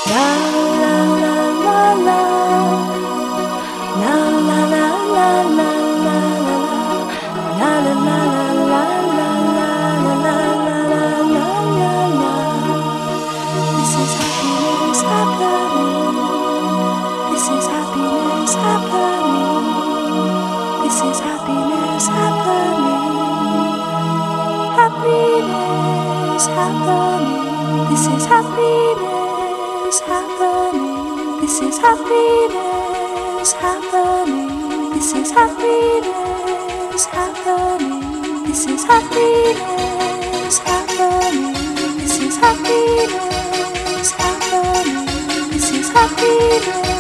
La la la la la. La la la la la la la. La la la la la la la la la la la. This is happiness happening. This is happiness happening. This is happiness happening. Happiness happening. This is happiness happening. This is happiness happening. This is happiness happening. This is happiness happening. This is happiness happening. This is happiness.